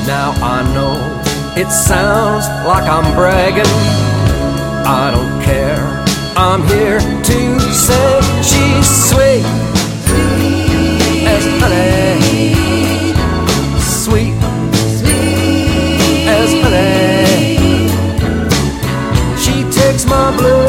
Now I know it sounds like I'm bragging. I don't care, I'm here to say she's sweet as honey, sweet as honey. She takes my blues